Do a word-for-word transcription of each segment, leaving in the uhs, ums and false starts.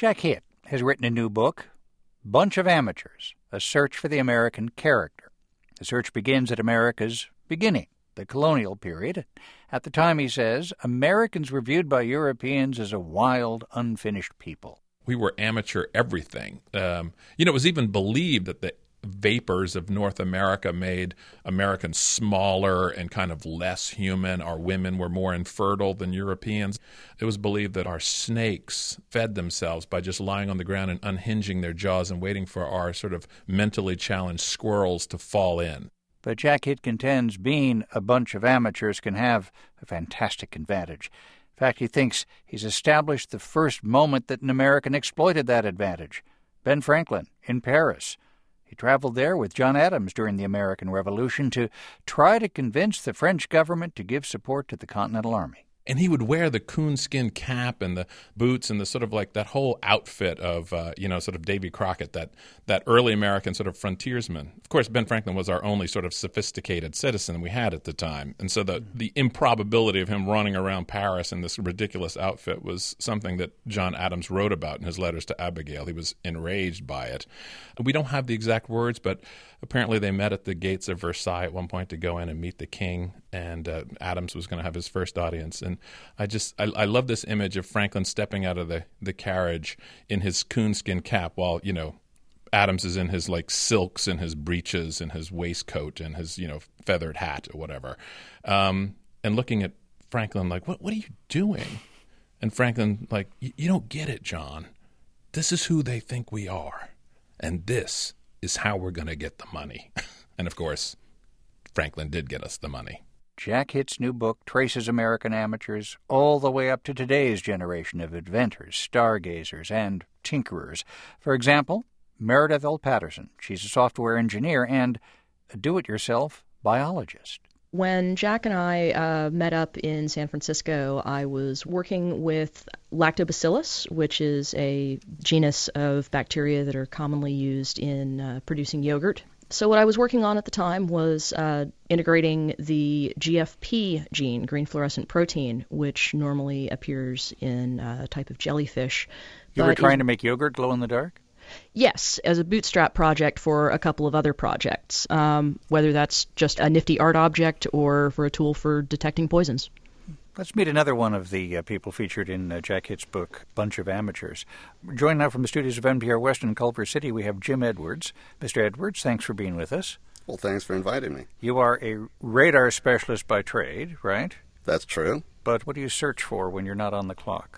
Jack Hitt has written a new book, Bunch of Amateurs, A Search for the American Character. The search begins at America's beginning, the colonial period. At the time, he says, Americans were viewed by Europeans as a wild, unfinished people. We were amateur everything. Um, you know, it was even believed that the vapors of North America made Americans smaller and kind of less human. Our women were more infertile than Europeans. It was believed that our snakes fed themselves by just lying on the ground and unhinging their jaws and waiting for our sort of mentally challenged squirrels to fall in. But Jack Hitt contends being a bunch of amateurs can have a fantastic advantage. In fact, he thinks he's established the first moment that an American exploited that advantage. Ben Franklin in Paris. He traveled there with John Adams during the American Revolution to try to convince the French government to give support to the Continental Army. And he would wear the coonskin cap and the boots and the sort of like that whole outfit of, uh, you know, sort of Davy Crockett, that that early American sort of frontiersman. Of course, Ben Franklin was our only sort of sophisticated citizen we had at the time. And so the, the improbability of him running around Paris in this ridiculous outfit was something that John Adams wrote about in his letters to Abigail. He was enraged by it. We don't have the exact words, but apparently they met at the gates of Versailles at one point to go in and meet the king, and uh, Adams was going to have his first audience. And I just I, I love this image of Franklin stepping out of the, the carriage in his coonskin cap while, you know, Adams is in his like silks and his breeches and his waistcoat and his, you know, feathered hat or whatever, um, and looking at Franklin like, what what are you doing? And Franklin like, you don't get it, John. This is who they think we are, and this is how we're going to get the money. And of course, Franklin did get us the money. Jack Hitt's new book traces American amateurs all the way up to today's generation of inventors, stargazers, and tinkerers. For example, Meredith L. Patterson. She's a software engineer and a do-it-yourself biologist. When Jack and I uh, met up in San Francisco, I was working with Lactobacillus, which is a genus of bacteria that are commonly used in uh, producing yogurt. So what I was working on at the time was uh, integrating the G F P gene, green fluorescent protein, which normally appears in a type of jellyfish. You were trying to make yogurt glow in the dark? Yes, as a bootstrap project for a couple of other projects, um, whether that's just a nifty art object or for a tool for detecting poisons. Let's meet another one of the uh, people featured in uh, Jack Hitt's book, Bunch of Amateurs. Joined now from the studios of N P R West in Culver City, we have Jim Edwards. Mister Edwards, thanks for being with us. Well, thanks for inviting me. You are a radar specialist by trade, right? That's true. But what do you search for when you're not on the clock?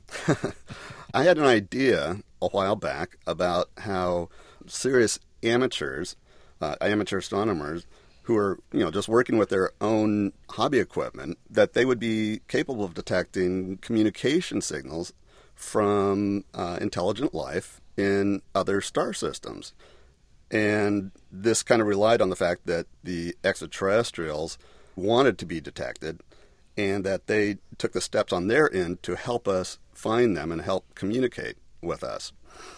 I had an idea a while back about how serious amateurs, uh, amateur astronomers, who are, you know, just working with their own hobby equipment, that they would be capable of detecting communication signals from uh, intelligent life in other star systems. And this kind of relied on the fact that the extraterrestrials wanted to be detected and that they took the steps on their end to help us find them and help communicate with us.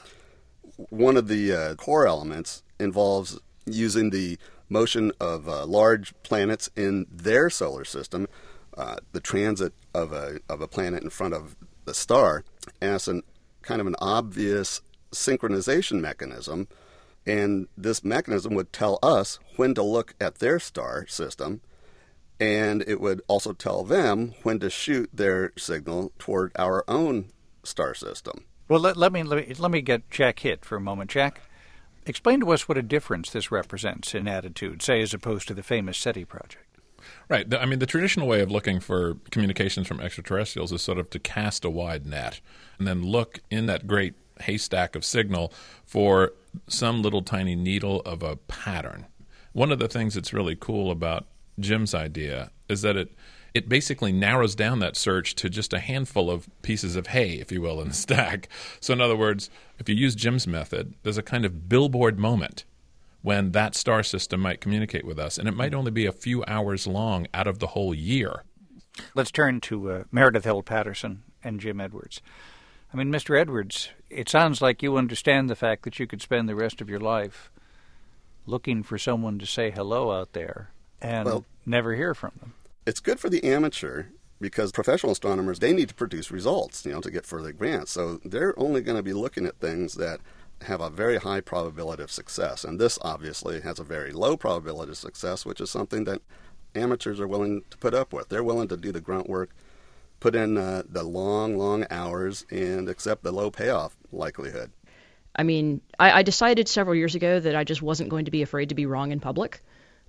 One of the uh, core elements involves using the motion of uh, large planets in their solar system, uh, the transit of a of a planet in front of the star, as an kind of an obvious synchronization mechanism. And this mechanism would tell us when to look at their star system, and it would also tell them when to shoot their signal toward our own star system. Well, let, let me let me let me get Jack Hitt for a moment. Jack, explain to us what a difference this represents in attitude, say, as opposed to the famous SETI project. Right. I mean, the traditional way of looking for communications from extraterrestrials is sort of to cast a wide net and then look in that great haystack of signal for some little tiny needle of a pattern. One of the things that's really cool about Jim's idea is that it it basically narrows down that search to just a handful of pieces of hay, if you will, in the stack. So in other words, if you use Jim's method, there's a kind of billboard moment when that star system might communicate with us, and it might only be a few hours long out of the whole year. Let's turn to uh, Meredith L. Patterson and Jim Edwards. I mean, Mister Edwards, it sounds like you understand the fact that you could spend the rest of your life looking for someone to say hello out there and well, never hear from them. It's good for the amateur because professional astronomers, they need to produce results, you know, to get further grants. So they're only going to be looking at things that have a very high probability of success. And this obviously has a very low probability of success, which is something that amateurs are willing to put up with. They're willing to do the grunt work, put in uh, the long, long hours, and accept the low payoff likelihood. I mean, I, I decided several years ago that I just wasn't going to be afraid to be wrong in public.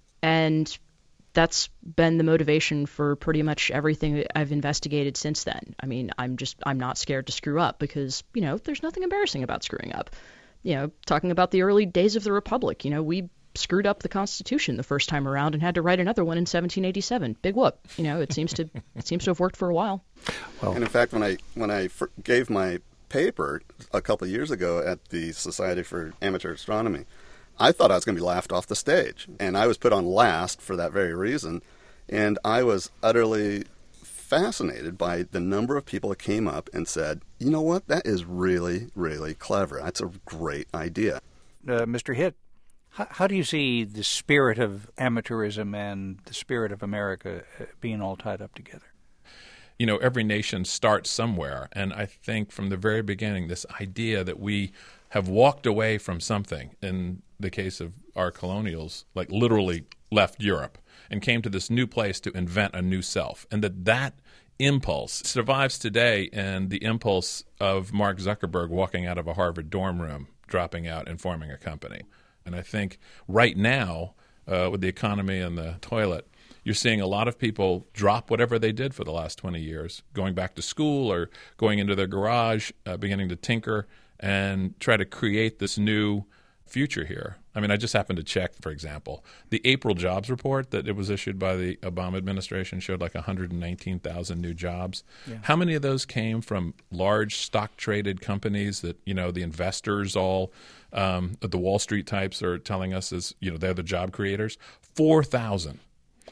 And that's been the motivation for pretty much everything I've investigated since then. I mean, I'm just, I'm not scared to screw up because, you know, there's nothing embarrassing about screwing up. You know, talking about the early days of the Republic, you know, we screwed up the Constitution the first time around and had to write another one in seventeen eighty-seven. Big whoop. You know, it seems to, it seems to have worked for a while. Well, and in fact, when I, when I gave my paper a couple of years ago at the Society for Amateur Astronomy, I thought I was going to be laughed off the stage, and I was put on last for that very reason. And I was utterly fascinated by the number of people that came up and said, you know what, that is really, really clever. That's a great idea. Uh, Mister Hitt, how, how do you see the spirit of amateurism and the spirit of America being all tied up together? You know, every nation starts somewhere, and I think from the very beginning, this idea that we have walked away from something, in the case of our colonials, like literally left Europe and came to this new place to invent a new self, and that that impulse survives today in the impulse of Mark Zuckerberg walking out of a Harvard dorm room, dropping out and forming a company. And I think right now, uh, with the economy and the toilet, you're seeing a lot of people drop whatever they did for the last twenty years, going back to school or going into their garage, uh, beginning to tinker and try to create this new future here. I mean, I just happened to check, for example, the April jobs report that it was issued by the Obama administration showed like one hundred nineteen thousand new jobs. Yeah. How many of those came from large stock-traded companies that, you know, the investors all, um, the Wall Street types are telling us is, you know, they're the job creators? four thousand.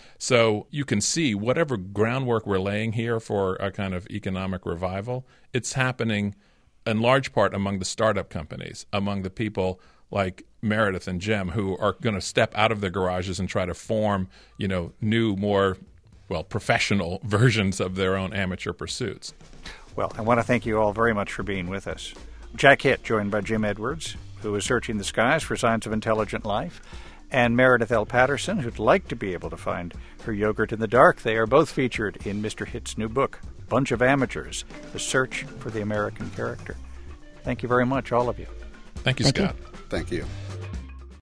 So you can see whatever groundwork we're laying here for a kind of economic revival, it's happening in large part among the startup companies, among the people like Meredith and Jim who are going to step out of their garages and try to form, you know, new, more, well, professional versions of their own amateur pursuits. Well, I want to thank you all very much for being with us. Jack Hitt, joined by Jim Edwards, who is searching the skies for signs of intelligent life, and Meredith L. Patterson, who'd like to be able to find her yogurt in the dark. They are both featured in Mister Hitt's new book, Bunch of Amateurs, The Search for the American Character. Thank you very much, all of you. Thank you, Thank Scott. You. Thank you.